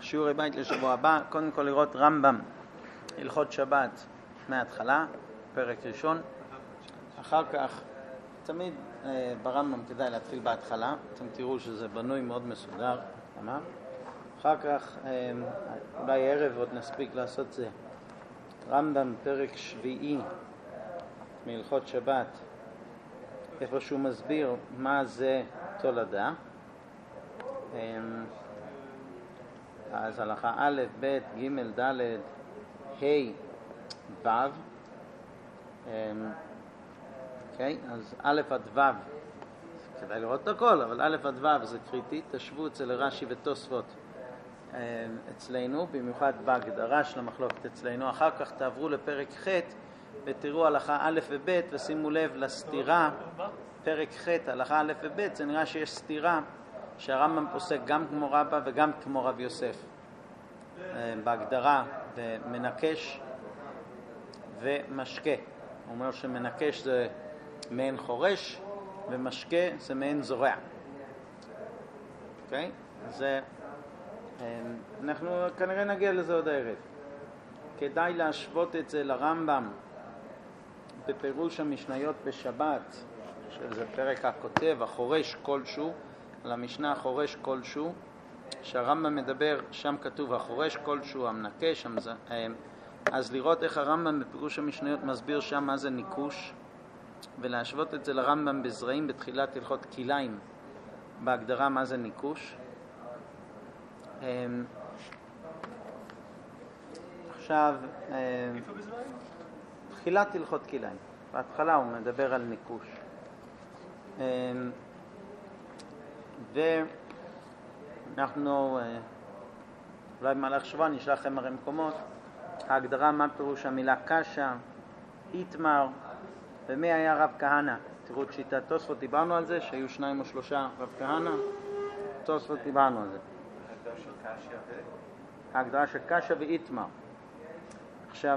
שיעורי בית לשבוע הבא. קודם כל לראות רמב"ם, הלכות שבת מההתחלה, פרק ראשון. אחר כך, תמיד ברמב"ם כדאי להתחיל בהתחלה, אתם תראו שזה בנוי מאוד מסודר. אחר כך, אולי ערב עוד נספיק לעשות זה. רמב"ם פרק שביעי מהלכות שבת, איפה שהוא מסביר מה זה תולדה. אז הלכה א', ב', ג', ד', ה', ו'. אוקיי, אז א' עד ו', כדאי לראות את הכל, אבל א' עד ו' זה קריטי. תשבו אצל רש"י ותוספות אצלנו, במיוחד בהגדרה של המחלוקת אצלנו. אחר כך תעברו לפרק ח' ותראו הלכה א' וב' ושימו לב לסתירה. פרק ח', הלכה א' וב', זה נראה שיש סתירה שהרמב"ם פוסק גם כמו רבא וגם כמו רב יוסף בהגדרה במנקש ומשקה. הוא אומר שמנקש זה מעין חורש ומשקה זה מעין זורע. אוקיי? זה אנחנו כנראה נגיע לזה עוד הערב. כדאי להשוות את זה לרמב"ם בפירוש המשניות בשבת, שזה פרק הכותב, החורש כלשהו, על המשנה החורש כלשהו, שהרמב"ם מדבר, שם כתוב החורש כלשהו, המנקש, אז לראות איך הרמב"ם בפירוש המשניות מסביר שם מה זה ניקוש, ולהשוות את זה לרמב"ם בזרעים בתחילת הלכות כליים, בהגדרה מה זה ניקוש. עכשיו, תחילת הלכות כליים, בהתחלה הוא מדבר על ניקוש. ואנחנו אולי במהלך שבוע נשלח לכם הרי מקומות ההגדרה מה פירוש המילה קשה, איתמר, ומי היה רב כהנא. תראו את שיטת תוספות, דיברנו על זה שהיו 2 או 3 רב כהנא. תוספות דיברנו על זה, ההגדרה של קשה ואיתמר. עכשיו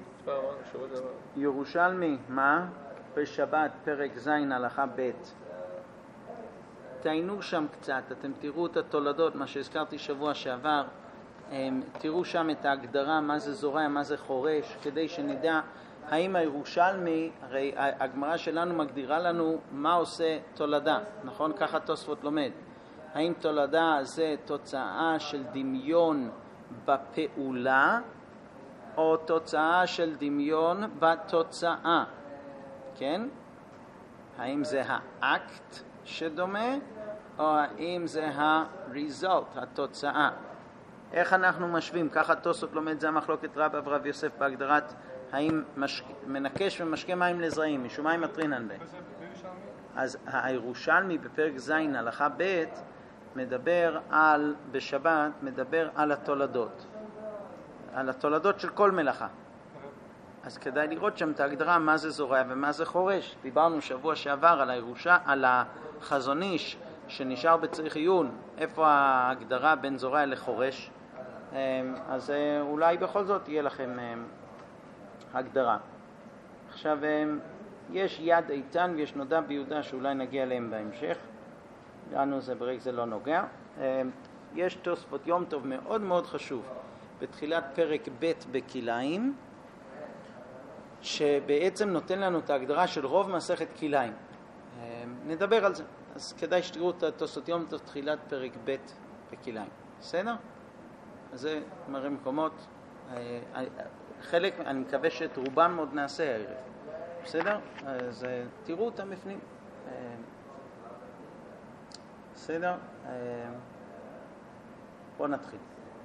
ירושלמי, מה? בשבת פרק ז' הלכה ב', תעיינו שם קצת, אתם תראו את התולדות, מה שהזכרתי שבוע שעבר, תראו שם את ההגדרה מה זה זורע, מה זה חורש, כדי שנדע האם הירושלמי, הרי הגמרא שלנו מגדירה לנו מה עושה תולדה, נכון? ככה תוספות לומד. האם תולדה זה תוצאה של דמיון בפעולה, או תוצאה של דמיון בתוצאה, כן? האם זה האקט שדומה, או האם זה ה-result, התוצאה? איך אנחנו משווים? ככה תוספות לומד, זה המחלוקת רבא ורב יוסף בהגדרת האם מנקש ומשקה מים לזרעים, משום מים מטרינן בהם. אז הירושלמי בפרק ז' הלכה ב' מדבר על, בשבת, מדבר על התולדות. על התולדות של כל מלאכה. אז כדאי לראות שם את ההגדרה מה זה זורע ומה זה חורש. דיברנו שבוע שעבר על החזון איש שנשאר בצריך עיון, איפה ההגדרה בין זורע לחורש. אז אולי בכל זאת תהיה לכם הגדרה. עכשיו יש יד איתן ויש נודע ביהודה שאולי נגיע אליהם בהמשך. לנו זה ברגע זה לא נוגע. יש תוספות יום טוב מאוד מאוד חשוב בתחילת פרק ב' בכליים, שבעצם נותן לנו את ההגדרה של רוב מסכת כליים. נדבר על זה. אז כדאי שתראו את התוספות יום טוב תחילת פרק ב' בכליים. בסדר? אז זה מראה מקומות. חלק, אני מקווה שאת רובם עוד נעשה הערב. בסדר? אז תראו אותם בפנים. בסדר? בואו נתחיל.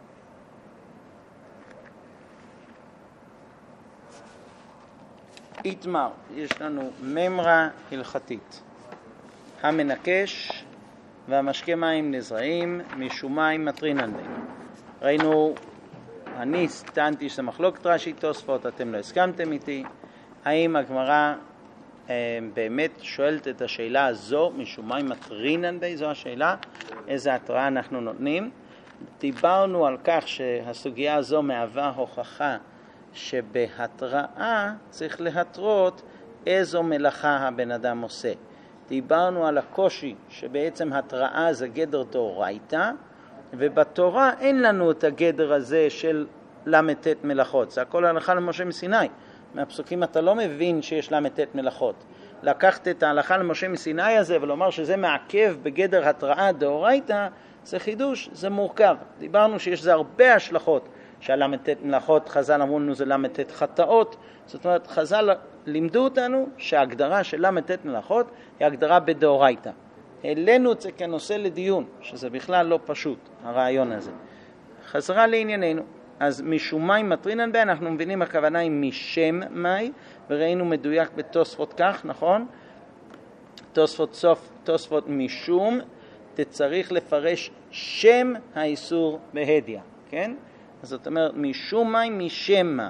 איתמר, יש לנו ממרה הלכתית. המנקש והמשקה מים לזרעים, משום מים מטרינן בהם. ראינו, אני טענתי שזה מחלוקת רש"י תוספות, אתם לא הסכמתם איתי. האם הגמרא באמת שואלת את השאלה הזו, משום מים מטרינן בהם? זו השאלה, איזה התראה אנחנו נותנים. דיברנו על כך שהסוגיה הזו מהווה הוכחה שבהתראה צריך להתרות איזו מלאכה הבן אדם עושה. דיברנו על הקושי שבעצם התראה זה גדר דאורייתא, ובתורה אין לנו את הגדר הזה של למ"ט מלאכות. זה הכל הלכה למשה מסיני. מהפסוקים אתה לא מבין שיש למ"ט מלאכות. לקחת את ההלכה למשה מסיני הזה ולומר שזה מעכב בגדר התראה דאורייתא, זה חידוש, זה מורכב. דיברנו שיש זה הרבה השלכות, שהלמ"ט מלאכות, חז"ל אמרו לנו זה למ"ט חטאות. זאת אומרת, חז"ל לימדו אותנו שההגדרה של למ"ט מלאכות היא הגדרה בדאורייתא. העלינו את זה כנושא לדיון, שזה בכלל לא פשוט, הרעיון הזה. חזרה לענייננו. אז משום מים מטרינן בה, אנחנו מבינים הכוונה היא משם מי, וראינו מדויק בתוספות כך, נכון? תוספות משום, תצריך לפרש שם האיסור בהדיה, כן? אז זאת אומרת, משום מים משם מה.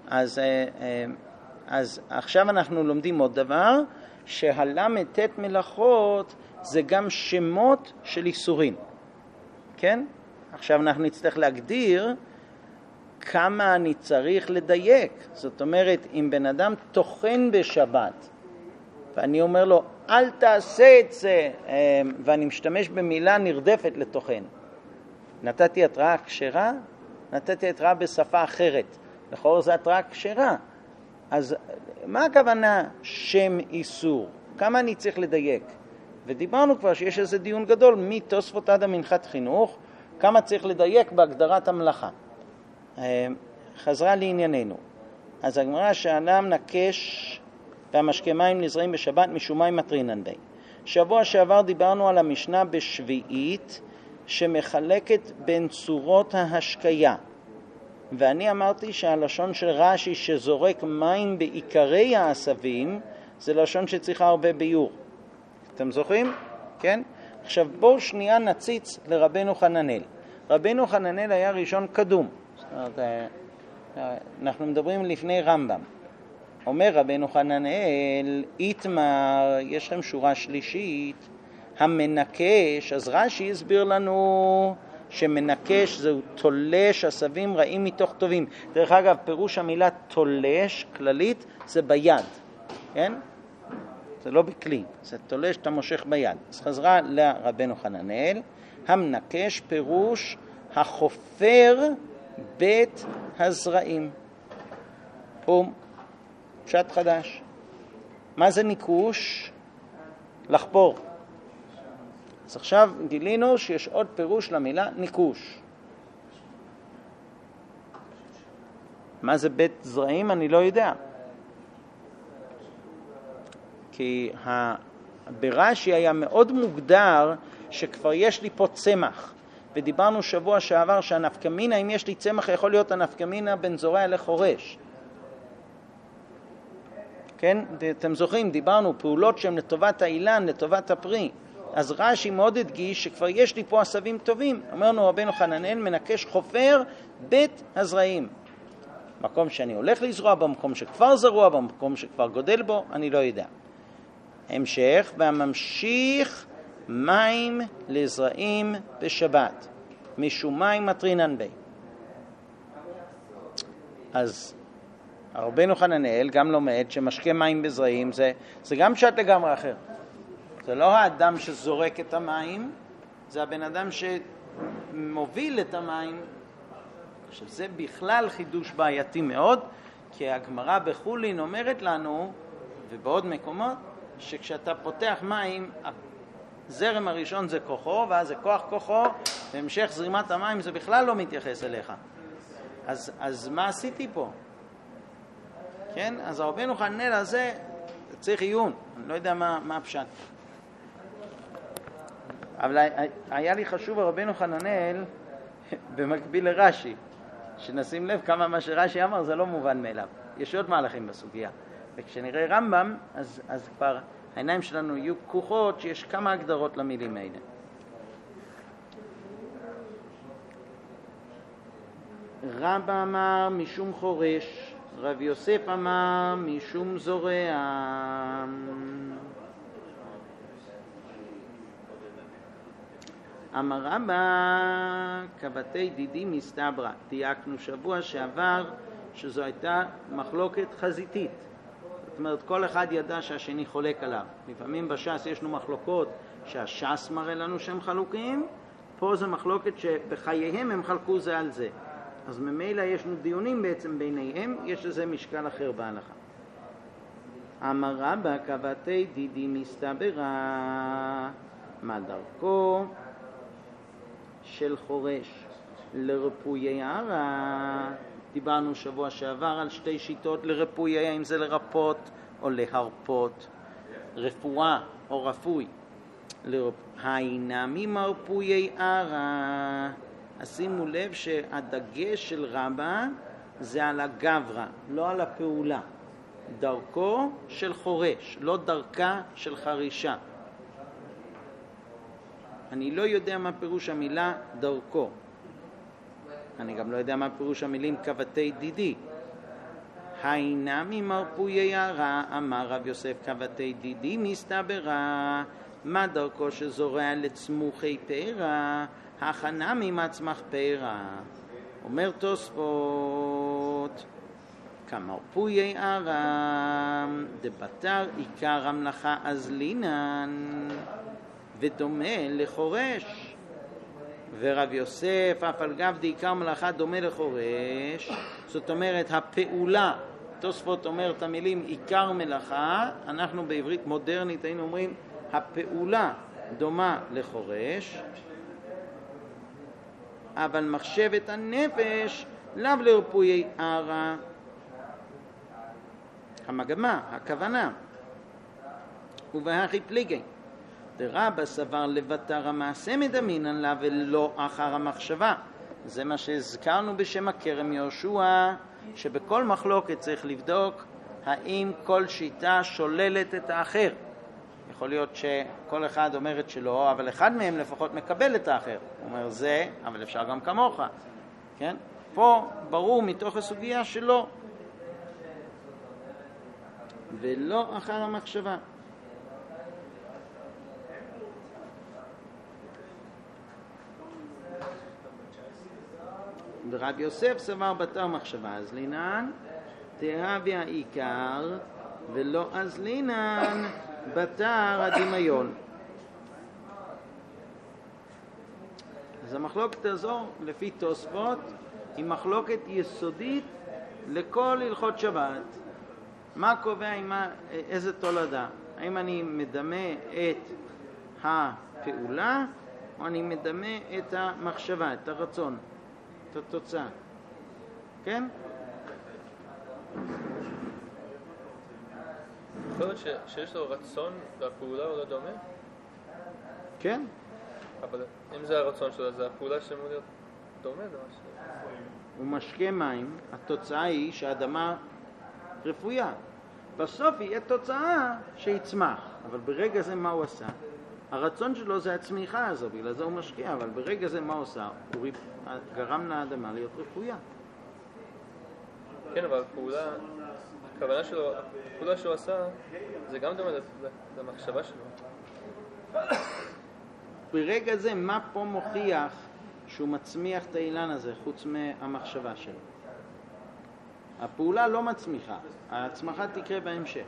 אז עכשיו אנחנו לומדים עוד דבר, שהלמ"ט מלאכות זה גם שמות של איסורים, כן? עכשיו אנחנו נצטרך להגדיר כמה אני צריך לדייק. זאת אומרת, אם בן אדם תוכן בשבת, ואני אומר לו, אל תעשה את זה, ואני משתמש במילה נרדפת לתוכן. נתתי התראה כשרה, נתתי התראה בשפה אחרת. לכאורה זה התראה כשרה. אז מה הכוונה שם איסור? כמה אני צריך לדייק? ודיברנו כבר שיש איזה דיון גדול, מתוספות עד המנחת חינוך, כמה צריך לדייק בהגדרת המלאכה. חזרה לענייננו. אז הגמרא שאדם נקש והמשקה מים נזרעים בשבת משום מים מטרינן בי. שבוע שעבר דיברנו על המשנה בשביעית שמחלקת בין צורות ההשקיה. ואני אמרתי שהלשון של רש"י שזורק מים בעיקרי העשבים זה לשון שצריכה הרבה ביור. אתם זוכרים? כן? עכשיו בואו שנייה נציץ לרבנו חננאל. רבנו חננאל היה ראשון קדום. זאת אומרת, אנחנו מדברים לפני רמב"ם. אומר רבנו חננאל, איתמר, יש לכם שורה שלישית, המנקש, אז רש"י הסביר לנו שמנקש זהו תולש עשבים רעים מתוך טובים. דרך אגב, פירוש המילה תולש כללית זה ביד, כן? זה לא בכלי, זה תולש, אתה מושך ביד. אז חזרה לרבנו חננאל, המנקש פירוש החופר בית הזרעים. בום, פשט חדש. מה זה ניקוש? לחפור. אז עכשיו גילינו שיש עוד פירוש למילה ניקוש. מה זה בית זרעים? אני לא יודע. כי ברש"י היה מאוד מוגדר שכבר יש לי פה צמח. ודיברנו שבוע שעבר שהנפקמינה, אם יש לי צמח, יכול להיות הנפקמינה בין זורע לחורש. כן? אתם זוכרים, דיברנו פעולות שהן לטובת האילן, לטובת הפרי. אז רש"י מאוד הדגיש שכבר יש לי פה עשבים טובים. אמרנו רבנו חננאל מנקש חופר בית הזרעים. מקום שאני הולך לזרוע, במקום שכבר זרוע, במקום שכבר גודל בו, אני לא יודע. המשך, והממשיך מים לזרעים בשבת, משום מים מטרינן בי. אז רבנו חננאל גם לומד שמשקה מים בזרעים זה גם פשט לגמרי אחר. זה לא האדם שזורק את המים, זה הבן אדם שמוביל את המים. עכשיו זה בכלל חידוש בעייתי מאוד, כי הגמרא בחולין אומרת לנו, ובעוד מקומות, שכשאתה פותח מים, הזרם הראשון זה כוחו, ואז זה כוח כוחו, והמשך זרימת המים זה בכלל לא מתייחס אליך. אז מה עשיתי פה? כן? אז רבנו חננאל הזה צריך עיון, אני לא יודע מה הפשט. אבל היה לי חשוב רבנו חננאל במקביל לרש"י, שנשים לב כמה מה שרש"י אמר זה לא מובן מאליו. יש עוד מהלכים בסוגיה. וכשנראה רמב"ם, אז כבר העיניים שלנו יהיו פקוחות שיש כמה הגדרות למילים האלה. רבא אמר משום חורש, רב יוסף אמר משום זורע. אמר רבא כבתי דידי מסתברא. דייקנו שבוע שעבר שזו הייתה מחלוקת חזיתית. זאת אומרת, כל אחד ידע שהשני חולק עליו. לפעמים בש"ס יש לנו מחלוקות שהש"ס מראה לנו שהם חלוקים, פה זה מחלוקת שבחייהם הם חלקו זה על זה. אז ממילא יש לנו דיונים בעצם ביניהם, יש לזה משקל אחר בהלכה. אמר רבא קבתי דידי מסתברה, מה דרכו של חורש לרפויי ערה? דיברנו שבוע שעבר על שתי שיטות לרפויי, אם זה לרפות או להרפות, רפואה או רפוי. האינמי מרפויי ערה, שימו לב שהדגש של רבא זה על הגברא, לא על הפעולה. דרכו של חורש, לא דרכה של חרישה. אני לא יודע מה פירוש המילה דרכו. אני גם לא יודע מה פירוש המילים קבתי דידי. האינמי מרפויי ערה, אמר רב יוסף קבתי דידי מסתברה, מה דרכו שזורע לצמוחי פרע, הכנה ממצמח פרע. אומר תוספות, כמרפויי ערה דבתר עיקר המלאכה אזלינן, ודומה לחורש. ורב יוסף אף על גב דעיקר מלאכה דומה לחורש, זאת אומרת הפעולה. תוספות אומר את המילים עיקר מלאכה, אנחנו בעברית מודרנית היינו אומרים הפעולה דומה לחורש, אבל מחשבת הנפש לאו לרפויי ערה. המגמה, הכוונה. ובהכי פליגי דרבא סבר לבטר המעשה מדמינן לה ולא אחר המחשבה. זה מה שהזכרנו בשם הכרם יהושע, שבכל מחלוקת צריך לבדוק האם כל שיטה שוללת את האחר. יכול להיות שכל אחד אומר את שלו, אבל אחד מהם לפחות מקבל את האחר. הוא אומר זה, אבל אפשר גם כמוך. כן? פה ברור מתוך הסוגיה שלו. ולא אחר המחשבה. ורב יוסף סבר בתר מחשבה אזלינן, תהווה העיקר, ולא אזלינן בתר הדמיון. אז המחלוקת הזו, לפי תוספות, היא מחלוקת יסודית לכל הלכות שבת. מה קובע איזה תולדה? האם אני מדמה את הפעולה, או אני מדמה את המחשבה, את הרצון, את התוצאה? כן? יכול להיות שיש לו רצון והפעולה הוא לא דומה? כן. אבל אם זה הרצון שלו, זה הפעולה שאמור להיות דומה? הוא משקה מים, התוצאה היא שהאדמה רפויה. בסוף יהיה תוצאה שיצמח, אבל ברגע זה מה הוא עשה? הרצון שלו זה הצמיחה הזו, בגלל זה הוא משקיע, אבל ברגע זה מה הוא עשה? הוא גרם לאדמה להיות רפויה. כן, אבל הכוונה שלו, הפעולה שהוא עשה, זה גם דומה למחשבה שלו. ברגע זה מה פה מוכיח שהוא מצמיח את האילן הזה, חוץ מהמחשבה שלו? הפעולה לא מצמיחה, ההצמחה תקרה בהמשך.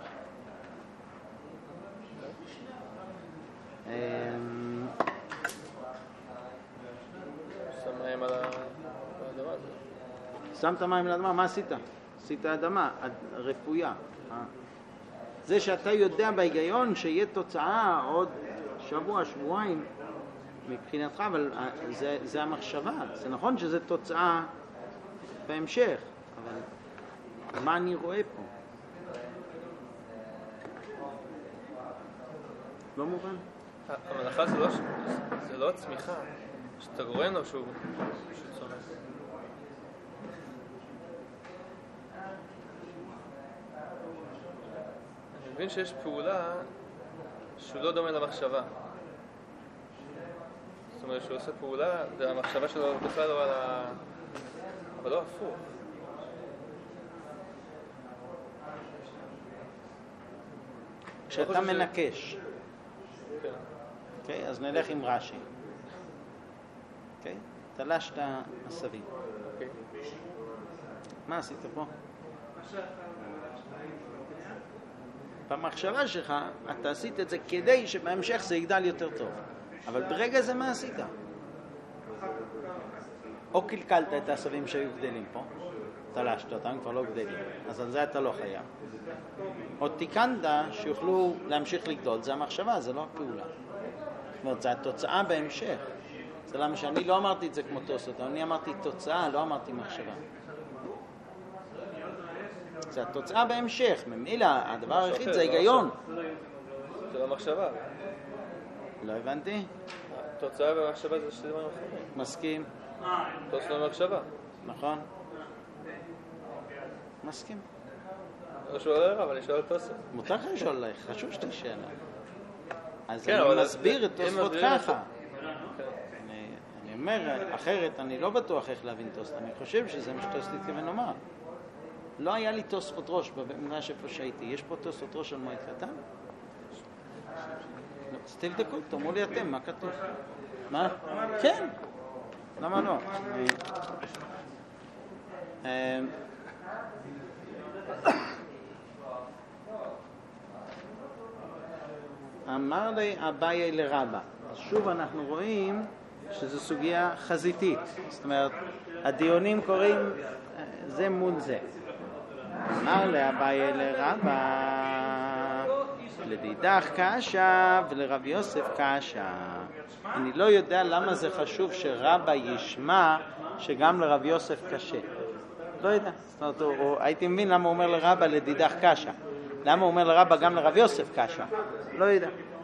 שם מים על האדמה. שמת מים על האדמה, מה עשית? עשית אדמה, רפויה. זה שאתה יודע בהיגיון שיהיה תוצאה עוד שבוע, שבועיים, מבחינתך, אבל זה המחשבה. זה נכון שזה תוצאה בהמשך, אבל מה אני רואה פה? לא מובן? המלאכה זה לא צמיחה, שאתה רואה לו שהוא צומח. אני מבין שיש פעולה שהוא לא דומה למחשבה. זאת אומרת שהוא עושה פעולה והמחשבה שלו בכלל לא על אבל לא הפוך. כשאתה מנקש. כן. אוקיי, אז נלך עם רש"י. אוקיי? תלשת עשבים. אוקיי. מה עשית פה? במחשבה שלך אתה עשית את זה כדי שבהמשך זה יגדל יותר טוב. אבל ברגע זה מה עשית? או קלקלת את העשבים שהיו גדלים פה, תלשת אותם, כבר לא גדלים, אז על זה אתה לא חייב. או תיקנת שיוכלו להמשיך לגדול, זה המחשבה, זה לא הפעולה. זאת אומרת, זה התוצאה בהמשך. זה למה שאני לא אמרתי את זה כמו תוספות, אני אמרתי תוצאה, לא אמרתי מחשבה. זה התוצאה בהמשך, ממילא הדבר היחיד זה היגיון. זה לא מחשבה. לא הבנתי? תוצאה ומחשבה זה שתי דברים אחרים. מסכים. תוצאה ומחשבה. נכון. מסכים. לא שואל עליך, אבל אני שואל תוספות. מותר לך לשאול עליך, חשוב שתשאלה. אז כן, אני מסביר את תוספות ככה. כן. אני אומר, אחרת אני לא בטוח איך להבין תוספות. אני חושב שזה מה שתוספות התכוון לומר. לא היה לי תוספות ראש במדרש איפה שהייתי. יש פה תוספות ראש על מועד קטן? אז תבדקו, תאמרו לי אתם, מה כתוב? מה? כן. למה לא? אמר לי אביי לרבא. אז שוב אנחנו רואים שזו סוגיה חזיתית. זאת אומרת, הדיונים קוראים זה מול זה. אמר לי אביי לרבא, לדידך קשה ולרב יוסף קשה. אני לא יודע למה זה חשוב שרבא ישמע שגם לרב יוסף קשה. לא יודע. זאת אומרת, הייתי מבין למה הוא אומר לרבא לדידך קשה. למה הוא אומר לרבא גם לרב יוסף קשה? לא יודע.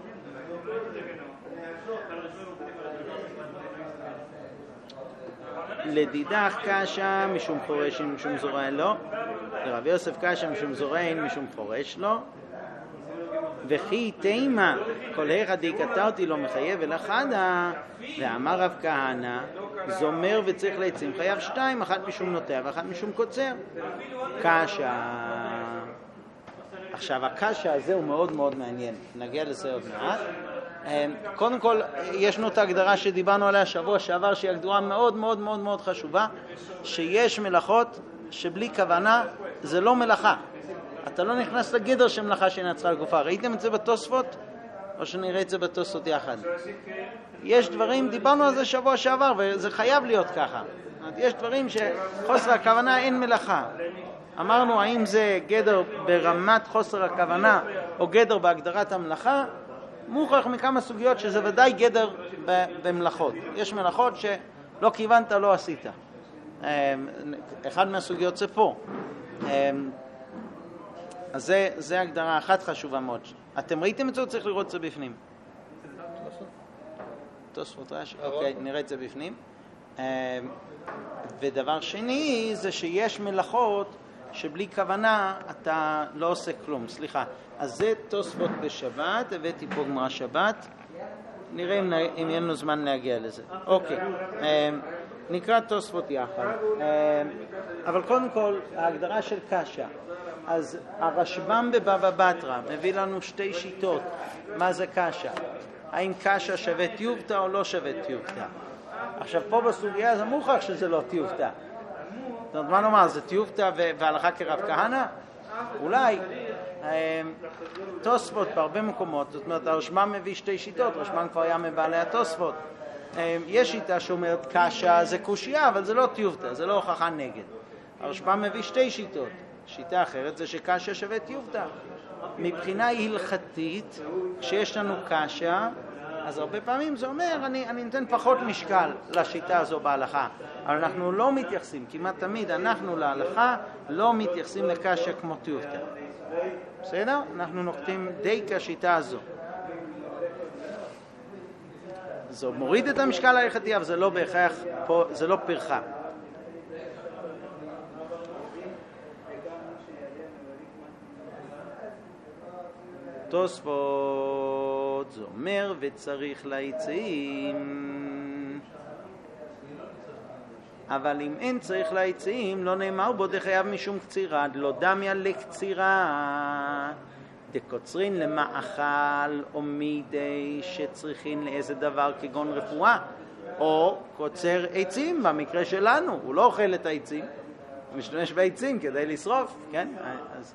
לדידך קשה משום חורש משום זורע לא, לרב יוסף קשה משום זורע משום חורש לא, וכי תימה כל אחד דיקתרתי לא מחייב אל אחדה, ואמר רב כהנא זומר וצריך לעצים חייב שתיים, אחת משום נוטע ואחת משום קוצר. קשה. עכשיו הקשה הזה הוא מאוד מאוד מעניין, נגיע לזה עוד מעט. קודם כל ישנו את ההגדרה שדיברנו עליה שבוע שעבר, שהיא הגדרה מאוד מאוד מאוד מאוד חשובה, שיש מלאכות שבלי כוונה זה לא מלאכה. אתה לא נכנס לגדר של מלאכה שנעצרה לגופה. ראיתם את זה בתוספות? או שנראה את זה בתוספות יחד? יש דברים, דיברנו על זה שבוע שעבר, וזה חייב להיות ככה. יש דברים שחוסר הכוונה אין מלאכה. אמרנו האם זה גדר ברמת חוסר הכוונה או גדר בהגדרת המלאכה. מוכרח מכמה סוגיות שזה ודאי גדר במלאכות. יש מלאכות שלא כיוונת, לא עשית. אחד מהסוגיות זה פה. אז זה הגדרה אחת חשובה מאוד. אתם ראיתם את זה או צריך לראות את זה בפנים? תוספות רש"י. אוקיי, נראה את זה בפנים. ודבר שני זה שיש מלאכות שבלי כוונה אתה לא עושה כלום. סליחה. אז זה תוספות בשבת, הבאתי פה גמרא שבת. נראה אם יהיה לנו זמן להגיע לזה. אוקיי. נקרא תוספות יחד. אבל קודם כל, ההגדרה של קשה. אז הרשב"ם בבבא בתרא מביא לנו שתי שיטות. מה זה קשה? האם קשה שווה טיובטה או לא שווה טיובטה? עכשיו פה בסוגיה זה מוכרח שזה לא טיובטה. זאת אומרת, מה נאמר? זה טיובטה והלכה כרב כהנא? אולי. תוספות בהרבה מקומות, זאת אומרת, הרשב"ם מביא שתי שיטות, הרשב"ם כבר היה מבעלי התוספות. יש שיטה שאומרת קשה זה קושיה, אבל זה לא טיובטה, זה לא הוכחה נגד. הרשב"ם מביא שתי שיטות. שיטה אחרת זה שקשה שווה טיובטה. מבחינה הלכתית, כשיש לנו קשה, אז הרבה פעמים זה אומר, אני נותן פחות משקל לשיטה הזו בהלכה. אבל אנחנו לא מתייחסים, כמעט תמיד אנחנו להלכה לא מתייחסים לקשה כמו טיובטה. בסדר? אנחנו נוקטים די כשיטה הזו. זה מוריד את המשקל ההלכתי, אבל זה לא בהכרח, זה לא פרחה. תוספות זה אומר וצריך לעצים, אבל אם אין צריך לעצים לא נאמר בו דחייב משום קצירה, לא דמיה לקצירה דקוצרין למאכל או מידי שצריכין לאיזה דבר כגון רפואה, או קוצר עצים במקרה שלנו, הוא לא אוכל את העצים, הוא משתמש בעצים כדי לשרוף, כן? אז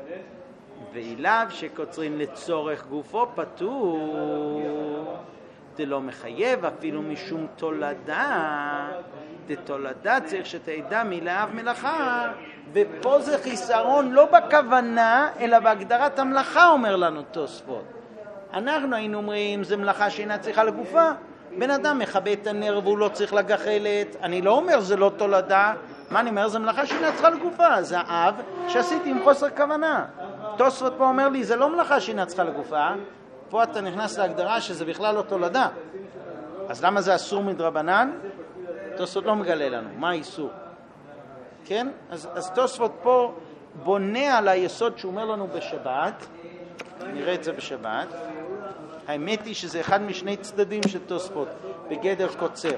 ואילב שקוצרים לצורך גופו פטור. דלא מחייב אפילו משום תולדה, דתולדה צריך שתדע מלאב מלאכה, ופה זה חיסרון לא בכוונה אלא בהגדרת המלאכה, אומר לנו תוספות. אנחנו היינו אומרים זה מלאכה שאינה צריכה לגופה, בן אדם מכבה את הנר והוא לא צריך לגחלת, אני לא אומר זה לא תולדה, מה אני אומר? זה מלאכה שאינה צריכה לגופה, זה אב שעשיתי עם חוסר כוונה. תוספות פה אומר לי זה לא מלאכה שאינה צריכה לגופה, פה אתה נכנס להגדרה שזה בכלל לא תולדה, אז למה זה אסור מדרבנן? תוספות לא מגלה לנו מה האיסור, כן? אז תוספות פה בונה על היסוד שהוא אומר לנו בשבת, נראה את זה בשבת. האמת היא שזה אחד משני צדדים של תוספות בגדר קוצר.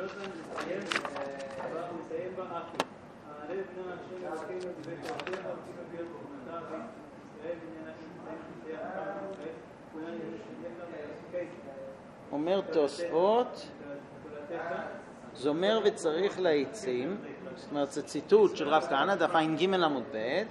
אומר תוספות, זומר וצריך לעצים, זאת אומרת זה ציטוט של רב כהנא, דף ע"ג עמוד ב'.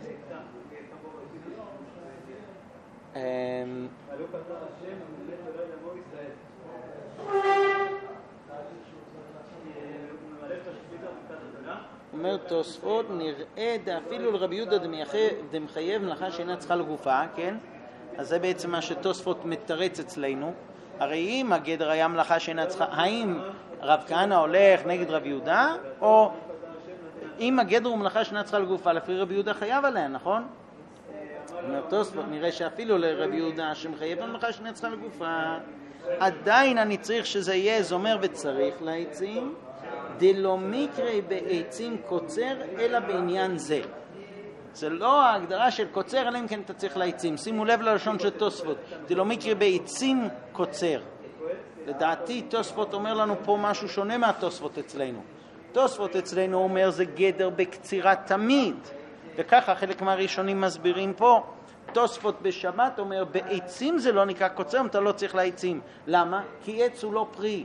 אומר תוספות, נראה אפילו לרבי יהודה דמחייב מלאכה שאינה צריכה לגופה, כן? אז זה בעצם מה שתוספות מתרץ אצלנו. הרי אם הגדר היה מלאכה שאינה צריכה, האם רב כהנא הולך נגד רבי יהודה, או אם הגדר הוא מלאכה שאינה צריכה לגופה, לפי רבי יהודה חייב עליה, נכון? אומר תוספות, נראה שאפילו לרבי יהודה שמחייב מלאכה שאינה צריכה לגופה, עדיין אני צריך שזה יהיה זומר וצריך לעצים, דלא מקרה בעצים קוצר אלא בעניין זה. זה לא ההגדרה של קוצר אלא אם כן אתה צריך לעצים. שימו לב ללשון של תוספות, דלא מקרה בעצים קוצר. לדעתי תוספות אומר לנו פה משהו שונה מהתוספות אצלנו. תוספות אצלנו אומר זה גדר בקצירה תמיד, וככה חלק מהראשונים מסבירים פה. תוספות בשבת אומר בעצים זה לא נקרא קוצר אם אתה לא צריך לעצים. למה? כי עץ הוא לא פרי.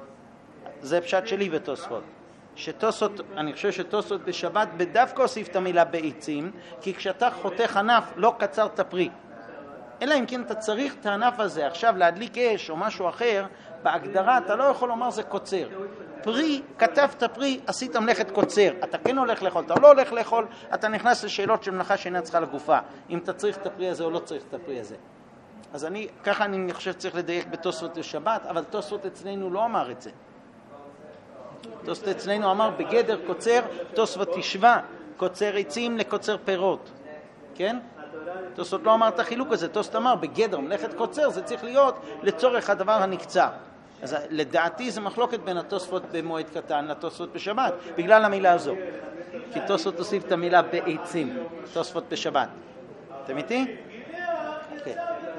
זה פשט שלי בתוספות. שתוספות, אני חושב שתוספות בשבת בדווקא הוסיף את המילה בעצים, כי כשאתה חותך ענף לא קצרת פרי. אלא אם כן אתה צריך את הענף הזה עכשיו להדליק אש או משהו אחר, בהגדרה אתה לא יכול לומר זה קוצר. פרי, כתבת פרי, עשית מלאכת קוצר. אתה כן הולך לאכול, אתה לא הולך לאכול, אתה נכנס לשאלות של מלאכה שאינה צריכה לגופה. אם אתה צריך את הפרי הזה או לא צריך את הפרי הזה. אז ככה אני חושב שצריך לדייק בתוספות בשבת, אבל תוספות אצלנו לא אמר את זה. תוספות אצלנו אמר בגדר קוצר, תוספות תשווה, קוצר עצים לקוצר פירות. כן? תוספות לא אמר את החילוק הזה, תוספות אמר בגדר מלאכת קוצר, זה צריך להיות לצורך הדבר הנקצר. אז לדעתי זה מחלוקת בין התוספות במועד קטן לתוספות בשבת, בגלל המילה הזו. כי תוספות תוסיף את המילה בעצים, תוספות בשבת. אתם איתי? כן.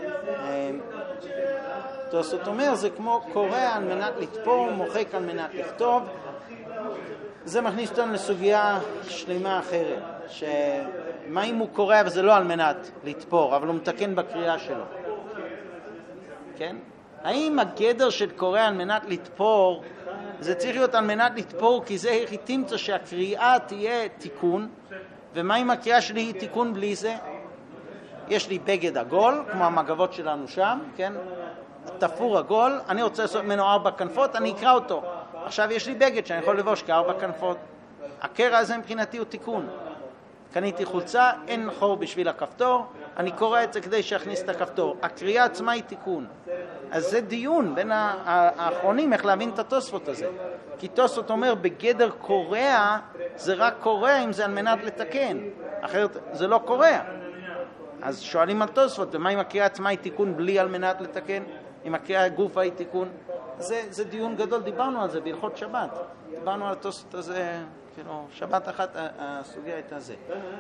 תוספות אומר, זה כמו קורא על מנת לתפור, מוחק על מנת לכתוב. זה מכניס אותנו לסוגיה שלמה אחרת, שמה אם הוא קורא וזה לא על מנת לתפור, אבל הוא מתקן בקריאה שלו. כן? האם הגדר של קורא על מנת לתפור, זה צריך להיות על מנת לתפור, כי זה תמצא שהקריאה תהיה תיקון, ומה אם הקריאה שלי היא תיקון בלי זה? יש לי בגד עגול, כמו המגבות שלנו שם, כן? תפור עגול, אני רוצה לעשות ממנו 4 כנפות, אני אקרא אותו. עכשיו יש לי בגד שאני יכול לבוש כ4 כנפות. הקרע הזה מבחינתי הוא תיקון. קניתי חולצה, אין חור בשביל הכפתור, אני קורא את זה כדי שיכניס את הכפתור. הקריאה עצמה היא תיקון. אז זה דיון בין האחרונים איך להבין את התוספות הזה. כי תוספות אומר בגדר קורע, זה רק קורע אם זה על מנת לתקן. אחרת זה לא קורע. אז שואלים על תוספות, ומה אם הקריאה עצמה היא תיקון בלי על מנת לתקן? אם הקריאה גופה היא תיקון? זה דיון גדול, דיברנו על זה בהלכות שבת. דיברנו על התוספות הזה, כאילו, שבת אחת הסוגיה הייתה זה.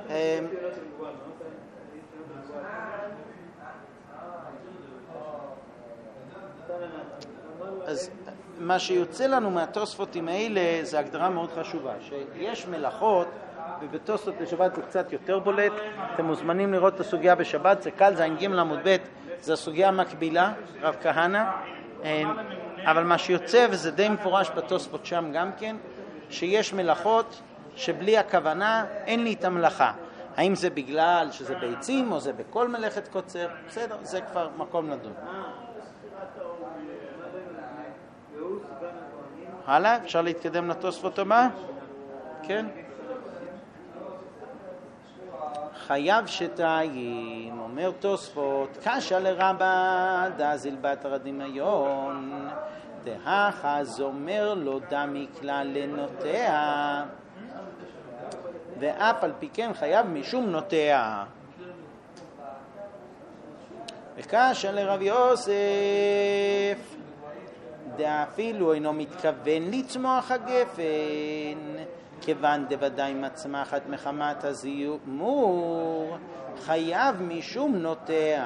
אז מה שיוצא לנו מהתוספותים האלה זה הגדרה מאוד חשובה, שיש מלאכות, ובתוספות בשבת זה קצת יותר בולט. אתם מוזמנים לראות את הסוגיה בשבת, זה קל, זה ע"ג עמוד ב', זה הסוגיה המקבילה, רב כהנא. אבל מה שיוצא, וזה די מפורש בתוספות שם גם כן, שיש מלאכות שבלי הכוונה אין לי את המלאכה. האם זה בגלל שזה ביצים או זה בכל מלאכת קוצר? בסדר, זה כבר מקום לדון. הלאה, אפשר להתקדם לתוספות הבא? כן. חייב שתיים, אומר תוספות, קשה לרבה דזיל בתר הדמיון, דהחז אומר לו דמי כלל לנוטע, ואף על פי כן חייב משום נוטע. וקשה לרב יוסף, דאפילו אינו מתכוון לצמוח הגפן, כיוון דוודאי מצמחת מחמת הזימור, חייב משום נוטע.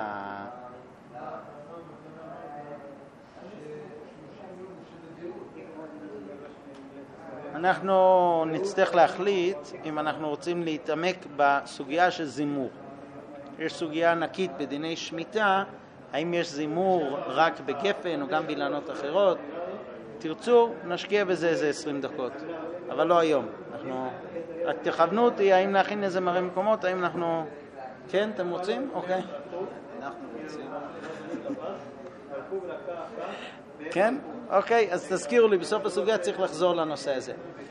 אנחנו נצטרך להחליט אם אנחנו רוצים להתעמק בסוגיה של זימור. יש סוגיה ענקית בדיני שמיטה, האם יש זימור רק בגפן או גם באילנות אחרות. תרצו, נשקיע בזה איזה 20 דקות, אבל לא היום. רק תכוונו אותי, האם להכין איזה מראה מקומות, האם אנחנו... כן, אתם רוצים? אוקיי. אנחנו רוצים. כן? אוקיי, אז תזכירו לי, בסוף הסוגיה צריך לחזור לנושא הזה.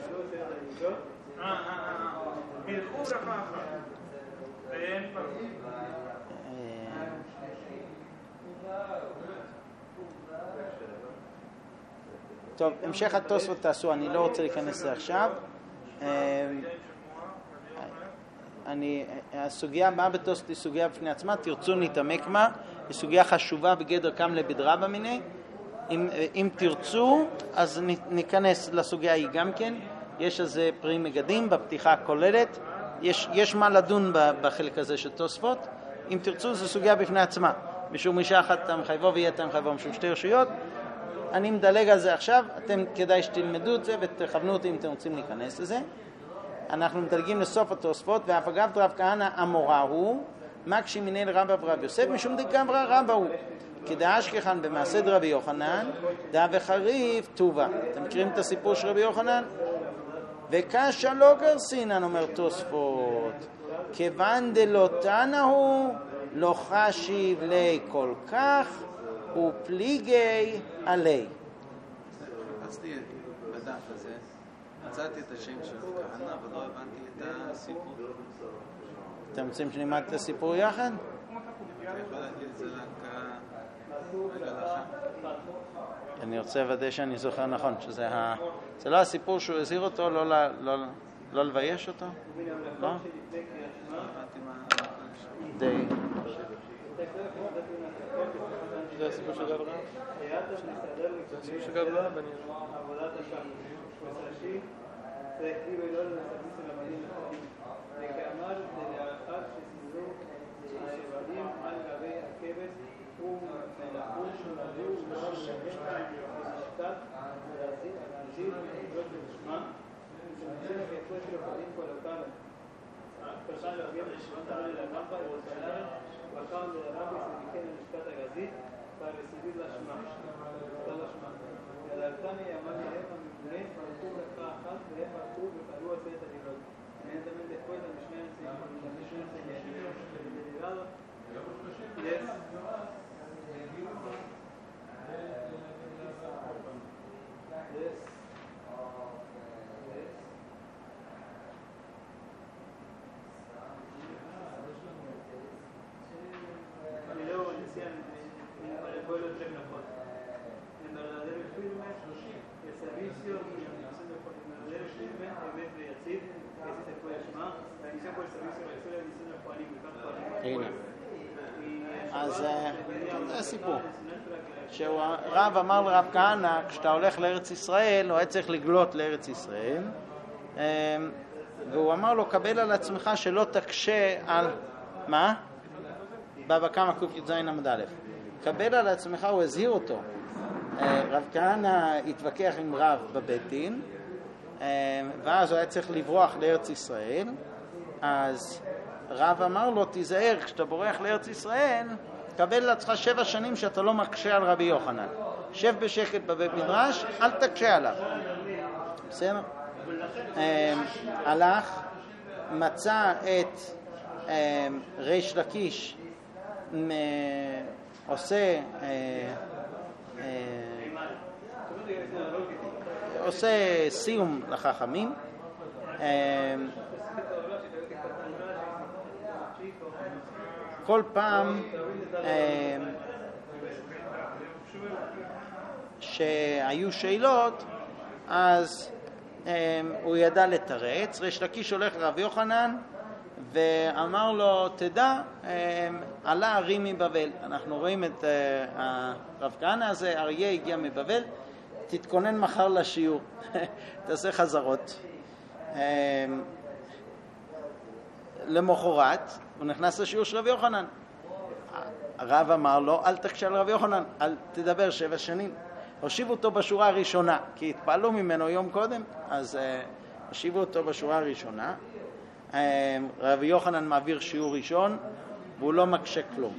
טוב, המשך התוספות תעשו, אני לא רוצה להיכנס לזה עכשיו. הסוגיה הבאה בתוספות היא סוגיה בפני עצמה, תרצו נתעמק מה, היא סוגיה חשובה בגדר קם לבדרה במיני. אם תרצו, אז ניכנס לסוגיה היא גם כן. יש איזה פרי מגדים בפתיחה הכוללת, יש מה לדון בחלק הזה של תוספות. אם תרצו, זו סוגיה בפני עצמה, משום אישה אחת תם חייבו ויהיה תם חייבו משום שתי רשויות. אני מדלג על זה עכשיו, אתם כדאי שתלמדו את זה ותכוונו אותי אם אתם רוצים להיכנס לזה. אנחנו מדלגים לסוף התוספות, ואף אגב רב כהנא אמורה הוא, מקשי מיני לרבא ורב יוסף, משום דגמרא רבא הוא. כדאשכחן במעשה רבי יוחנן, דא וחריף טובה. אתם מכירים את הסיפור של רבי יוחנן? וקשה לא גרסינן, אומר תוספות, כיוון דלא תנא הוא, לא חשיב לי כל כך, ופליגי עלי. חיפשתי בדף הזה, מצאתי את השם של כהנא, אבל לא הבנתי את הסיפור. אתם רוצים שנלמד את הסיפור יחד? אתה יכול להגיד את זה רק רגע לאחר. אני רוצה לוודא שאני זוכר נכון, זה לא הסיפור שהוא הזהיר אותו לא לבייש אותו? לא? די. זה הסיפור של גברא? זה הסיפור של גברא? עבודת השם. וסרשי, צריך כאילו לא לנסביס על המדים לחיים. וכאמר, לאחר שסיזרו השבדים על גבי הכבש, הוא מלאכו שנביאו ולא מלאכת ושתת ולהזיל ולגלות לשמה, ושמשים הכיפו של הפנים כל הקרן. פרשן להגיע לשמות הרבי לרמפה ירושלים, ואחר לרבי סדיקן למשפט הגזית, והרסיבית לשמה. ולאלתני אמר להם המבנה, מלכו לקחה אחת, והם מלכו וחלו עשרת הדירות. אני תמיד דקו את המשנה Yes. Y luego decían para el pueblo tres mejor. En verdadero y firme, el servicio y la misión de verdadero y firme, en vez de decir, que así se puede llamar, la misión por el servicio de la misión de Juanim, הנה. אז זה הסיפור. שהרב אמר לרב כהנא, כשאתה הולך לארץ ישראל, הוא היה צריך לגלות לארץ ישראל, והוא אמר לו, קבל על עצמך שלא תקשה על... מה? בבא קמא ק"ז עמוד א'. קבל על עצמך, הוא הזהיר אותו. רב כהנא התווכח עם רב בבית דין, ואז הוא היה צריך לברוח לארץ ישראל, אז רב אמר לו, תיזהר, כשאתה בורח לארץ ישראל, קבל לעצמך 7 שנים שאתה לא מקשה על רבי יוחנן. שב בשקט בבית מדרש, אל תקשה עליו. בסדר? הלך, מצא את ריש לקיש, עושה סיום לחכמים. כל פעם שהיו שאלות, אז הוא ידע לתרץ. ריש לקיש הולך לרב יוחנן ואמר לו, תדע, עלה ארי מבבל. אנחנו רואים את הרב כהנא הזה, אריה הגיע מבבל, תתכונן מחר לשיעור, תעשה חזרות. למחרת הוא נכנס לשיעור של רב יוחנן. הרב אמר לו, אל תקשה על רב יוחנן, אל תדבר 7 שנים. הושיבו אותו בשורה הראשונה, כי התפעלו ממנו יום קודם, אז הושיבו אותו בשורה הראשונה. רב יוחנן מעביר שיעור ראשון והוא לא מקשה כלום.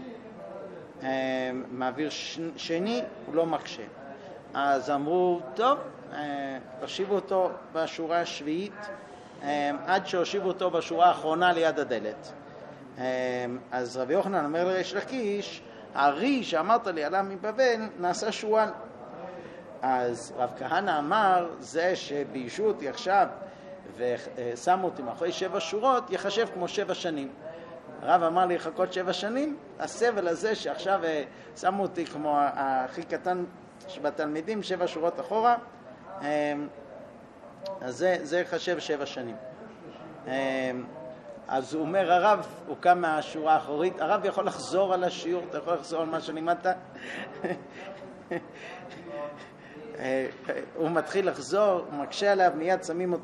מעביר שני, הוא לא מקשה. אז אמרו, טוב, הושיבו אותו בשורה השביעית, עד שהושיבו אותו בשורה האחרונה ליד הדלת. אז רב יוחנן אומר לריש לקיש, הארי שאמרת לי עלה מבבל נעשה שועל. אז רב כהנא אמר, זה שביישו אותי עכשיו ושמו אותי מאחורי 7 שורות יחשב כמו 7 שנים. הרב אמר לי לחכות 7 שנים, הסבל הזה שעכשיו שמו אותי כמו הכי קטן שבתלמידים 7 שורות אחורה, אז זה חשב 7 שנים. אז הוא אומר, הרב, הוא קם מהשורה האחורית, הרב יכול לחזור על השיעור, אתה יכול לחזור על מה שלימדת? הוא מתחיל לחזור, הוא מקשה עליו, מיד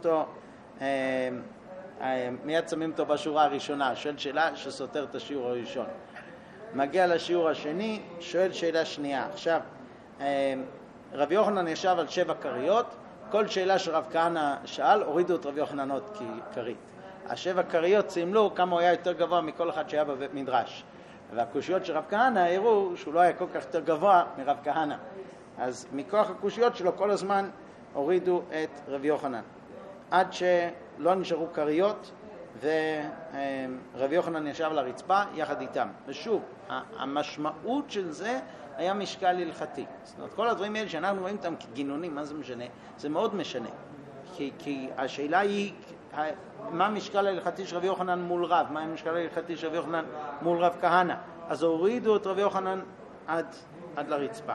שמים אותו בשורה הראשונה, שואל שאלה שסותר את השיעור הראשון. מגיע לשיעור השני, שואל שאלה שנייה. עכשיו, רב יוחנן ישב על 7 כריות, כל שאלה שרב כהנא שאל, הורידו את רב יוחנן עוד כרית. 7 כריות סימלו כמה הוא היה יותר גבוה מכל אחד שהיה בבית מדרש. והקושיות של רב כהנא הראו שהוא לא היה כל כך יותר גבוה מרב כהנא. אז מכוח הקושיות שלו כל הזמן הורידו את רב יוחנן. עד שלא נשארו כריות, ורב יוחנן ישב על הרצפה יחד איתם. ושוב, המשמעות של זה היה משקל הלכתי. זאת אומרת, כל הדברים האלה שאנחנו רואים אותם כגינונים, מה זה משנה? זה מאוד משנה. כי השאלה היא, מה המשקל ההלכתי של רב יוחנן מול רב? מה המשקל ההלכתי של רב יוחנן מול רב כהנא? אז הורידו את רב יוחנן עד לרצפה.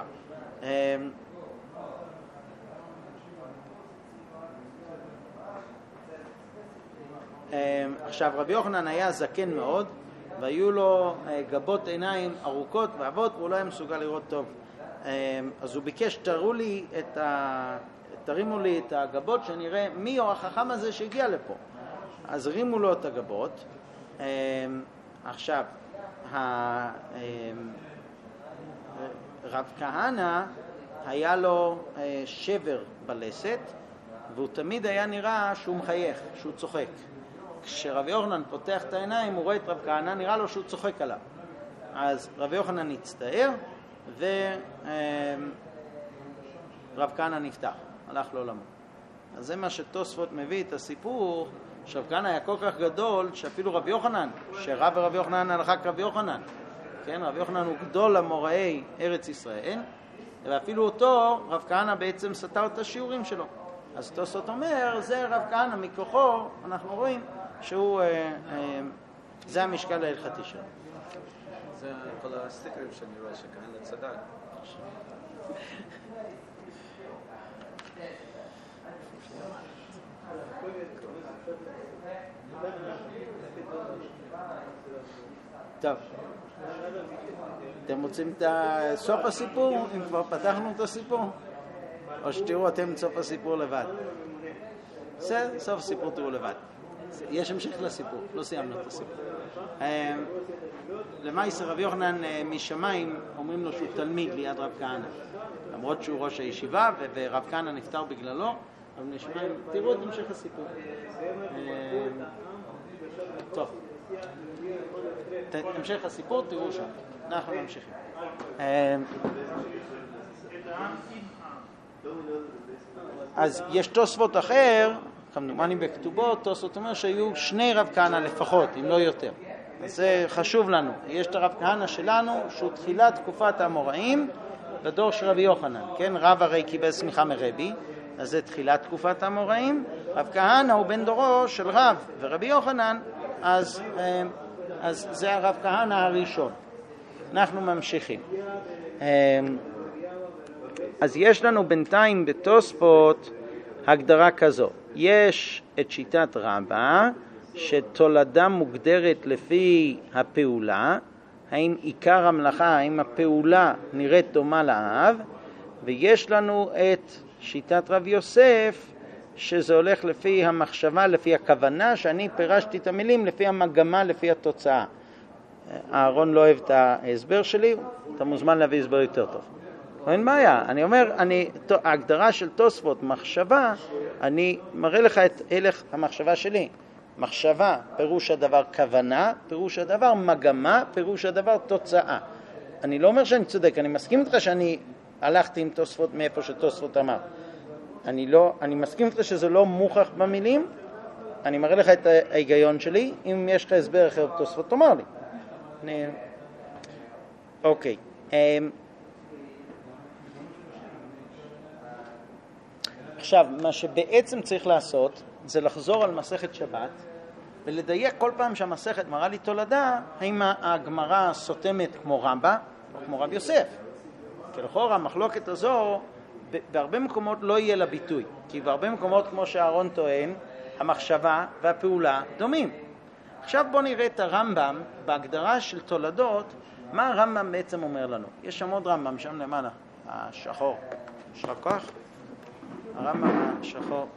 עכשיו, רב יוחנן היה זקן מאוד, והיו לו גבות עיניים ארוכות ועבות, והוא לא היה מסוגל לראות טוב. אז הוא ביקש, תרימו לי את הגבות, שנראה מי הוא החכם הזה שהגיע לפה. אז הרימו לו את הגבות. עכשיו, רב כהנא היה לו שבר בלסת, והוא תמיד היה נראה שהוא מחייך, שהוא צוחק. כשרב יוחנן פותח את העיניים, הוא רואה את רב כהנא, נראה לו שהוא צוחק עליו. אז רב יוחנן הצטער, ורב כהנא נפתח, הלך לעולמו. אז זה מה שתוספות מביא את הסיפור, שרב כהנא היה כל כך גדול, שאפילו רב יוחנן, שרב ורב יוחנן הלכה כרב יוחנן, כן, רב יוחנן הוא גדול המוראי ארץ ישראל, ואפילו אותו רב כהנא בעצם סתר את השיעורים שלו. אז תוספות אומר, זה רב כהנא מכוחו, אנחנו רואים שהוא, זה המשקל ההלכתי שלו. זה כל הסטיקרים שאני רואה שכהנא צדק. טוב, אתם רוצים את סוף הסיפור? אם כבר פתחנו את הסיפור? או שתראו אתם את סוף הסיפור לבד? בסדר, סוף הסיפור תראו לבד. יש המשך לסיפור, לא סיימנו את הסיפור. למעשה רב יוחנן משמיים אומרים לו שהוא תלמיד ליד רב כהנא, למרות שהוא ראש הישיבה ורב כהנא נפטר בגללו, אבל משמיים, תראו את המשך הסיפור. טוב, המשך הסיפור תראו שם, אנחנו ממשיכים. אז יש תוספות אחר, כמדומני בכתובות, תוספות אומר שהיו 2 רב כהנא לפחות, אם לא יותר. אז זה חשוב לנו. יש את הרב כהנא שלנו, שהוא תחילת תקופת האמוראים, בדור של רבי יוחנן. כן, רב הרי קיבל סמיכה מרבי, אז זה תחילת תקופת האמוראים. רב כהנא הוא בן דורו של רב ורבי יוחנן, אז זה הרב כהנא הראשון. אנחנו ממשיכים. אז יש לנו בינתיים בתוספות הגדרה כזו. יש את שיטת רבא, שתולדה מוגדרת לפי הפעולה, האם עיקר המלאכה, האם הפעולה נראית דומה לאב, ויש לנו את שיטת רב יוסף, שזה הולך לפי המחשבה, לפי הכוונה, שאני פירשתי את המילים לפי המגמה, לפי התוצאה. אהרון לא אוהב את ההסבר שלי, אתה מוזמן להביא הסבר יותר טוב. אין בעיה, אני אומר, ההגדרה של תוספות מחשבה, אני מראה לך את הלך המחשבה שלי. מחשבה, פירוש הדבר כוונה, פירוש הדבר מגמה, פירוש הדבר תוצאה. אני לא אומר שאני צודק, אני מסכים איתך שאני הלכתי עם תוספות מאיפה שתוספות אמר. אני מסכים איתך שזה לא מוכח במילים, אני מראה לך את ההיגיון שלי, אם יש לך הסבר אחר בתוספות, תאמר לי. אוקיי. עכשיו, מה שבעצם צריך לעשות, זה לחזור על מסכת שבת, ולדייק כל פעם שהמסכת מראה לי תולדה, האם הגמרא סותמת כמו רמב"א, או כמו רב יוסף. כי לכאורה המחלוקת הזו, בהרבה מקומות לא יהיה לה ביטוי, כי בהרבה מקומות, כמו שאהרון טוען, המחשבה והפעולה דומים. עכשיו בוא נראה את הרמב"ם, בהגדרה של תולדות, מה הרמב"ם בעצם אומר לנו. יש שם עוד רמב"ם, שם למעלה, השחור. יש לך כוח? הרמב"ם השחור.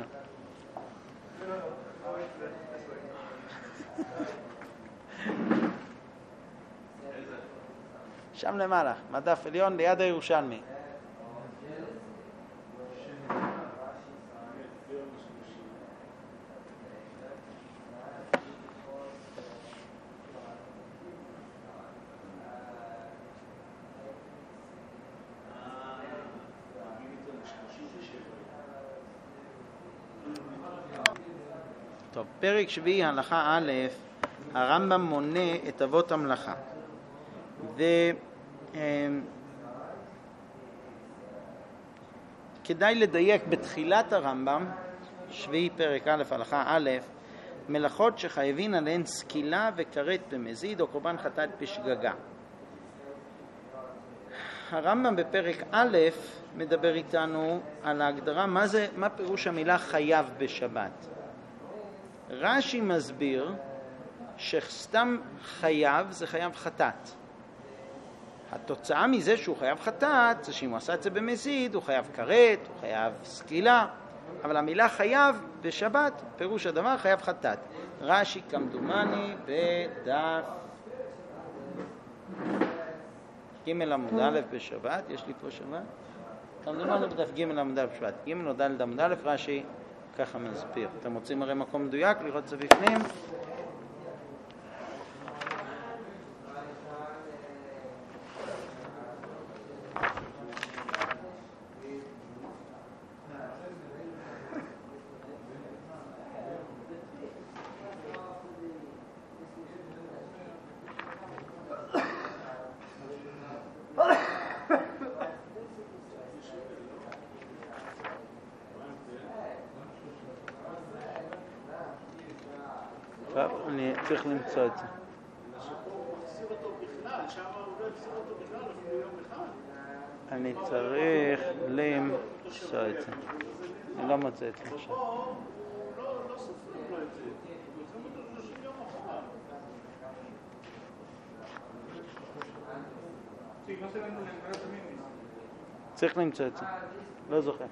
שם למעלה, מדף עליון ליד הירושלמי. טוב, פרק שביעי, הלכה א', הרמב"ם מונה את אבות המלאכה. וכדאי לדייק בתחילת הרמב"ם, שביעי פרק א', הלכה א', מלאכות שחייבים עליהן סקילה וכרת במזיד או קורבן חטאת בשגגה. הרמב"ם בפרק א' מדבר איתנו על ההגדרה מה פירוש המילה חייב בשבת. רש"י מסביר שסתם חייב זה חייב חטאת. התוצאה מזה שהוא חייב חטאת זה שאם הוא עשה את זה במזיד הוא חייב כרת, הוא חייב סקילה, אבל המילה חייב בשבת פירוש הדבר חייב חטאת. רש"י כמדומני בדף ג' עמוד א' בשבת, יש לי פה שבת, כמדומני בדף ג' עמוד א' בשבת, ג' עמוד א' עמוד א', רש"י ככה מסביר. אתם רוצים הרי מקום מדויק לראות זה בפנים? אני צריך למצוא את זה. אני צריך למצוא את זה. אני לא מוצא את זה עכשיו. צריך למצוא את זה. לא זוכר.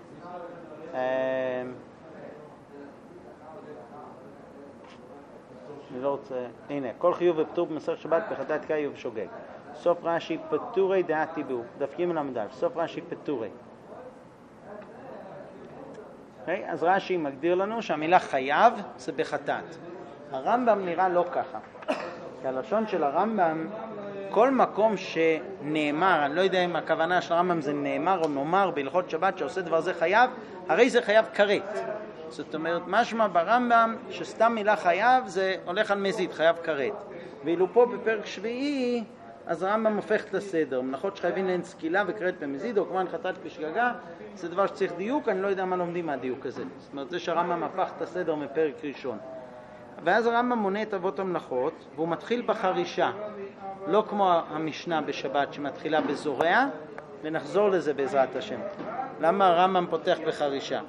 אני לא רוצה, הנה, כל חיוב ופטור במסכת שבת בחטאת קאי ובשוגג. סוף רש"י פטורי דעת טיבור, דף ג' עמוד א', סוף רש"י פטורי. אז רש"י מגדיר לנו שהמילה חייב זה בחטאת. הרמב"ם נראה לא ככה. כי הלשון של הרמב"ם, כל מקום שנאמר, אני לא יודע אם הכוונה של הרמב"ם זה נאמר או נאמר בהלכות שבת שעושה דבר זה חייב, הרי זה חייב כרת. זאת אומרת, משמע ברמב"ם שסתם מילה חייב זה הולך על מזיד, חייב כרת. ואילו פה בפרק שביעי, אז הרמב"ם הופך את הסדר. מלאכות שחייבים להן סקילה וקראת במזיד, או כמובן חטאת בשגגה, זה דבר שצריך דיוק, אני לא יודע מה לומדים מהדיוק הזה. זאת אומרת, זה שהרמב"ם הפך את הסדר מפרק ראשון. ואז הרמב"ם מונה את אבות המלאכות, והוא מתחיל בחרישה. לא כמו המשנה בשבת שמתחילה בזורע, ונחזור לזה בעזרת השם. למה הרמב"ם פותח בחרישה?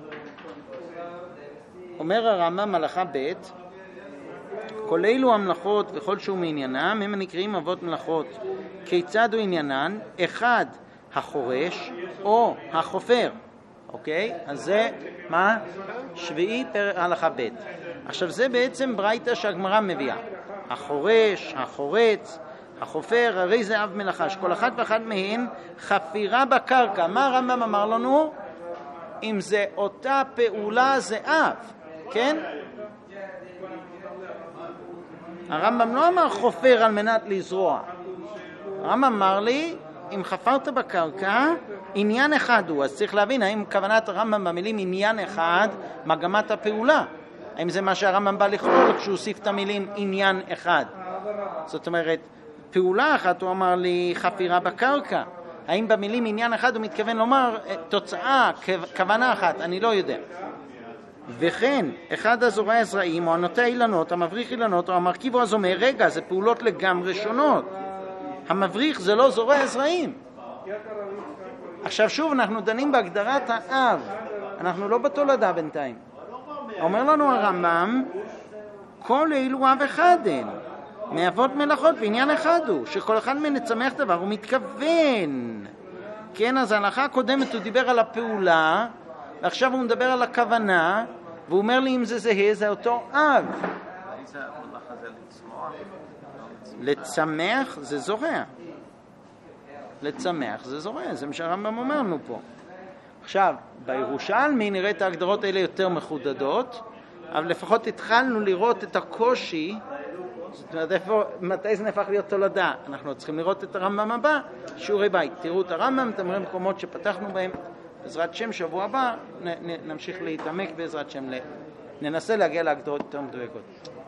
אומר הרמב"ם מלאכה ב' כל אלו המלאכות וכל שהוא מעניינם הם נקראים אבות מלאכות. כיצד הוא עניינן? אחד, החורש או החופר. אוקיי? אז זה מה? שביעי פרק הלכה ב'. עכשיו זה בעצם ברייתא שהגמרא מביאה. החורש, החורץ, החופר, הרי זה אב מלאכה, שכל אחת ואחת מהן חפירה בקרקע. מה הרמב"ם אמר לנו? אם זה אותה פעולה זה אב, כן? הרמב"ם לא אמר חופר על מנת לזרוע. הרמב"ם אמר לי, אם חפרת בקרקע, עניין אחד הוא. אז צריך להבין, האם כוונת הרמב"ם במילים עניין אחד, מגמת הפעולה? האם זה מה שהרמב"ם בא לכלול כשהוא הוסיף את המילים עניין אחד? זאת אומרת, פעולה אחת הוא אמר לי חפירה בקרקע. האם במילים עניין אחד הוא מתכוון לומר תוצאה, כוונה אחת? אני לא יודע. וכן, אחד הזורע זרעים או הנוטע אילנות, המבריך אילנות או המרכיב או הזומר, רגע, זה פעולות לגמרי שונות. המבריך זה לא זורע זרעים. עכשיו שוב אנחנו דנים בהגדרת האב, אנחנו לא בתולדה בינתיים. אומר לנו הרמב"ם, כל אלו אב אחד הן, מאבות מלאכות בעניין אחד הוא, שכל אחד מנצמח דבר הוא מתכוון. כן, אז ההלכה הקודמת הוא דיבר על הפעולה, ועכשיו הוא מדבר על הכוונה, והוא אומר לי אם זה זהה, זה אותו אב. איזה המלאכה זה לצמוח? לצמח זה זורע. לצמח זה זורע, זה מה שהרמב"ם אומר לנו פה. עכשיו, בירושלמי נראה את ההגדרות האלה יותר מחודדות, אבל לפחות התחלנו לראות את הקושי, זאת אומרת, מתי זה נהפך להיות תולדה? אנחנו צריכים לראות את הרמב"ם הבא, שיעורי בית. תראו את הרמב"ם, אתם רואים מקומות שפתחנו בהם, בעזרת שם שבוע הבא, נמשיך להתעמק בעזרת שם, ננסה להגיע להגדרות יותר מדויקות.